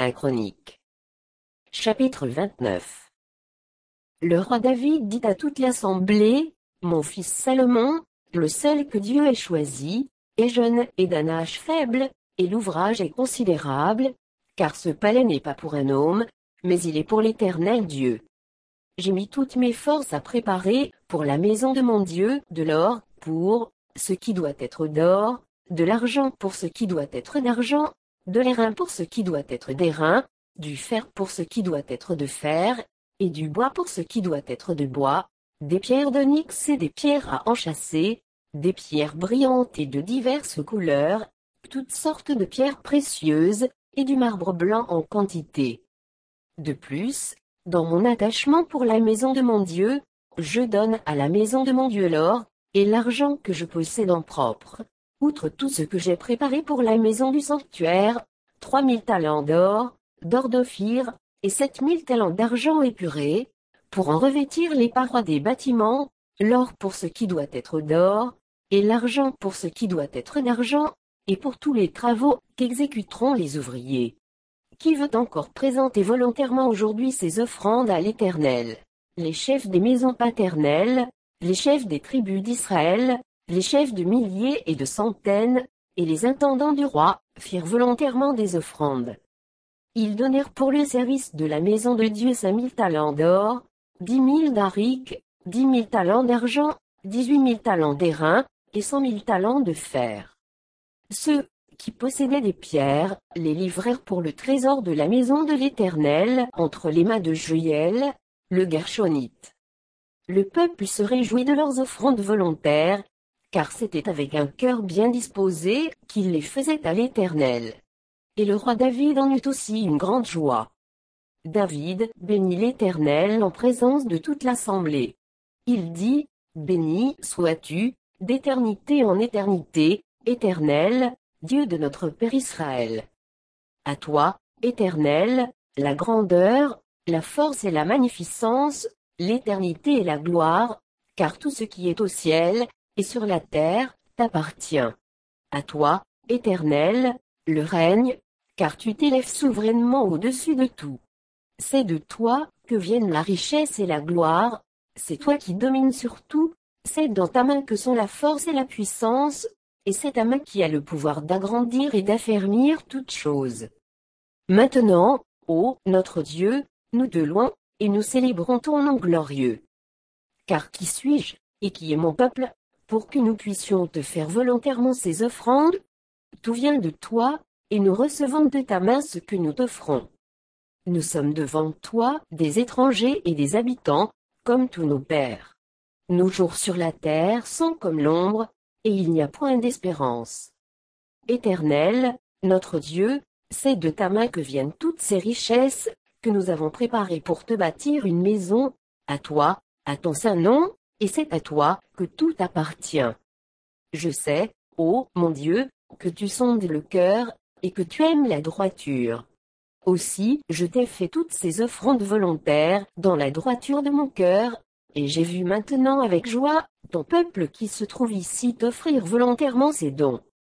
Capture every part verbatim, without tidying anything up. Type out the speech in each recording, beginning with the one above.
un Chronique. Chapitre vingt-neuf. Le roi David dit à toute l'assemblée, « Mon fils Salomon, le seul que Dieu ait choisi, est jeune et d'un âge faible, et l'ouvrage est considérable, car ce palais n'est pas pour un homme, mais il est pour l'Éternel Dieu. J'ai mis toutes mes forces à préparer, pour la maison de mon Dieu, de l'or, pour ce qui doit être d'or, de l'argent pour ce qui doit être d'argent, de l'airain pour ce qui doit être d'airain, du fer pour ce qui doit être de fer, et du bois pour ce qui doit être de bois, des pierres d'onyx et des pierres à enchâsser, des pierres brillantes et de diverses couleurs, toutes sortes de pierres précieuses, et du marbre blanc en quantité. De plus, dans mon attachement pour la maison de mon Dieu, je donne à la maison de mon Dieu l'or, et l'argent que je possède en propre, outre tout ce que j'ai préparé pour la maison du sanctuaire, trois mille talents d'or, d'or d'Ophir, et sept mille talents d'argent épuré, pour en revêtir les parois des bâtiments, l'or pour ce qui doit être d'or, et l'argent pour ce qui doit être d'argent, et pour tous les travaux qu'exécuteront les ouvriers. Qui veut encore présenter volontairement aujourd'hui ses offrandes à l'Éternel? Les chefs des maisons paternelles, les chefs des tribus d'Israël, les chefs de milliers et de centaines, et les intendants du roi, firent volontairement des offrandes. Ils donnèrent pour le service de la maison de Dieu cinq mille talents d'or, dix mille d'aric, dix mille talents d'argent, dix-huit mille talents d'airain, et cent mille talents de fer. Ceux qui possédaient des pierres, les livrèrent pour le trésor de la maison de l'Éternel, entre les mains de Joël, le Gershonite. Le peuple se réjouit de leurs offrandes volontaires, car c'était avec un cœur bien disposé qu'ils les faisaient à l'Éternel. Et le roi David en eut aussi une grande joie. David bénit l'Éternel en présence de toute l'assemblée. Il dit, « Béni sois-tu, d'éternité en éternité, Éternel, Dieu de notre Père Israël. À toi, Éternel, la grandeur, la force et la magnificence, l'éternité et la gloire, car tout ce qui est au ciel, et sur la terre, t'appartient. À toi, Éternel, le règne, car tu t'élèves souverainement au-dessus de tout. C'est de toi que viennent la richesse et la gloire, c'est toi qui domines sur tout, c'est dans ta main que sont la force et la puissance, et c'est ta main qui a le pouvoir d'agrandir et d'affermir toutes choses. Maintenant, ô notre Dieu, nous de loin, et nous célébrons ton nom glorieux. Car qui suis-je, et qui est mon peuple, pour que nous puissions te faire volontairement ces offrandes? Tout vient de toi, et nous recevons de ta main ce que nous t'offrons. Nous sommes devant toi, des étrangers et des habitants, comme tous nos pères. Nos jours sur la terre sont comme l'ombre, et il n'y a point d'espérance. Éternel, notre Dieu, c'est de ta main que viennent toutes ces richesses, que nous avons préparées pour te bâtir une maison, à toi, à ton saint nom, et c'est à toi que tout appartient. Je sais, ô mon Dieu, que tu sondes le cœur, et que tu aimes la droiture. Aussi, je t'ai fait toutes ces offrandes volontaires, dans la droiture de mon cœur, et j'ai vu maintenant avec joie, ton peuple qui se trouve ici t'offrir volontairement ses dons.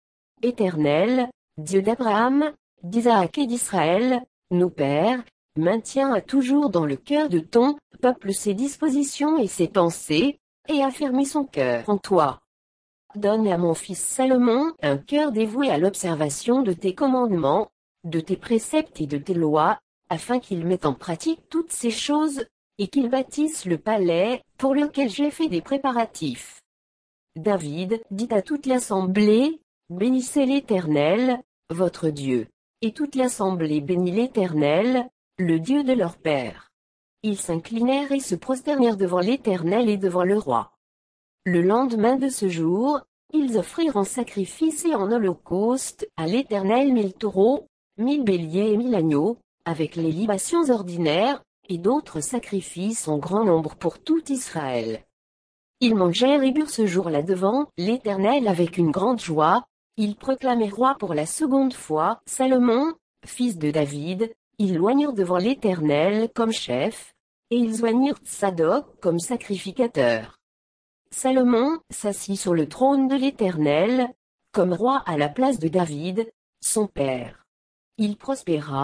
Éternel, Dieu d'Abraham, d'Isaac et d'Israël, nos pères, maintiens toujours dans le cœur de ton peuple ses dispositions et ses pensées, et affermis son cœur en toi. Donne à mon fils Salomon un cœur dévoué à l'observation de tes commandements, de tes préceptes et de tes lois, afin qu'il mette en pratique toutes ces choses, et qu'il bâtisse le palais, pour lequel j'ai fait des préparatifs. » David dit à toute l'assemblée, « Bénissez l'Éternel, votre Dieu. » Et toute l'assemblée bénit l'Éternel, le Dieu de leur père. Ils s'inclinèrent et se prosternèrent devant l'Éternel et devant le roi. Le lendemain de ce jour, ils offrirent en sacrifice et en holocauste à l'Éternel mille taureaux, mille béliers et mille agneaux, avec les libations ordinaires, et d'autres sacrifices en grand nombre pour tout Israël. Ils mangèrent et burent ce jour-là devant l'Éternel avec une grande joie. Ils proclamèrent roi pour la seconde fois Salomon, fils de David. Ils l'oignirent devant l'Éternel comme chef, et ils oignirent Tsadok comme sacrificateur. Salomon s'assit sur le trône de l'Éternel, comme roi à la place de David, son père. Il prospéra,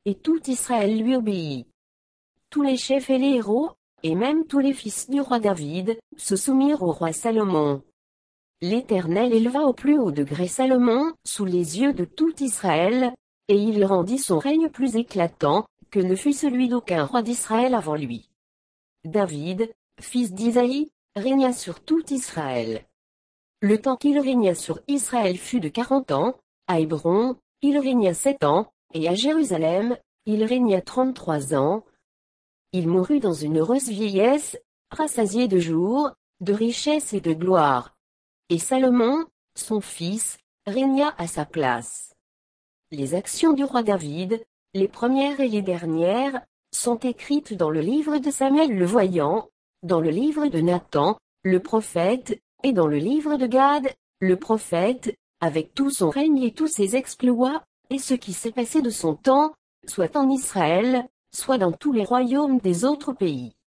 et tout Israël lui obéit. Tous les chefs et les héros, et même tous les fils du roi David, se soumirent au roi Salomon. L'Éternel éleva au plus haut degré Salomon, sous les yeux de tout Israël, et il rendit son règne plus éclatant, que ne fut celui d'aucun roi d'Israël avant lui. David, fils d'Isaïe, régna sur tout Israël. Le temps qu'il régna sur Israël fut de quarante ans, à Hébron, il régna sept ans, et à Jérusalem, il régna trente-trois ans. Il mourut dans une heureuse vieillesse, rassasié de jours, de richesse et de gloire. Et Salomon, son fils, régna à sa place. Les actions du roi David, les premières et les dernières, sont écrites dans le livre de Samuel le voyant, dans le livre de Nathan, le prophète, et dans le livre de Gad, le prophète, avec tout son règne et tous ses exploits, et ce qui s'est passé de son temps, soit en Israël, soit dans tous les royaumes des autres pays.